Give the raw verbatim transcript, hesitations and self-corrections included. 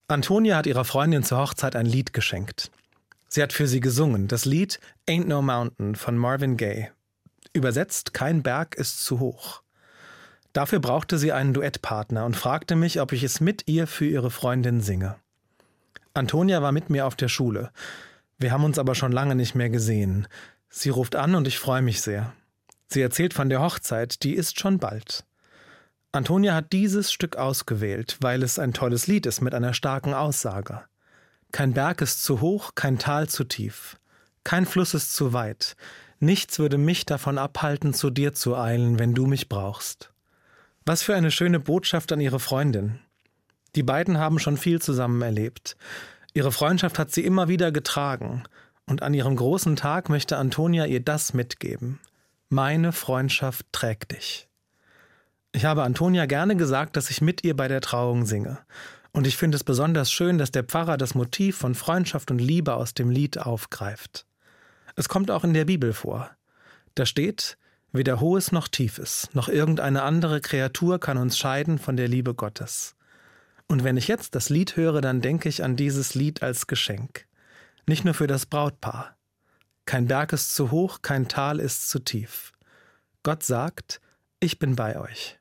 Antonia hat ihrer Freundin zur Hochzeit ein Lied geschenkt. Sie hat für sie gesungen, das Lied Ain't No Mountain von Marvin Gaye. Übersetzt, kein Berg ist zu hoch. Dafür brauchte sie einen Duettpartner und fragte mich, ob ich es mit ihr für ihre Freundin singe. Antonia war mit mir auf der Schule. Wir haben uns aber schon lange nicht mehr gesehen. Sie ruft an und ich freue mich sehr. Sie erzählt von der Hochzeit, die ist schon bald. Antonia hat dieses Stück ausgewählt, weil es ein tolles Lied ist mit einer starken Aussage. Kein Berg ist zu hoch, kein Tal zu tief. Kein Fluss ist zu weit. Nichts würde mich davon abhalten, zu dir zu eilen, wenn du mich brauchst. Was für eine schöne Botschaft an ihre Freundin. Die beiden haben schon viel zusammen erlebt. Ihre Freundschaft hat sie immer wieder getragen. Und an ihrem großen Tag möchte Antonia ihr das mitgeben. Meine Freundschaft trägt dich. Ich habe Antonia gerne gesagt, dass ich mit ihr bei der Trauung singe. Und ich finde es besonders schön, dass der Pfarrer das Motiv von Freundschaft und Liebe aus dem Lied aufgreift. Es kommt auch in der Bibel vor. Da steht, weder Hohes noch Tiefes, noch irgendeine andere Kreatur kann uns scheiden von der Liebe Gottes. Und wenn ich jetzt das Lied höre, dann denke ich an dieses Lied als Geschenk. Nicht nur für das Brautpaar. Kein Berg ist zu hoch, kein Tal ist zu tief. Gott sagt, ich bin bei euch.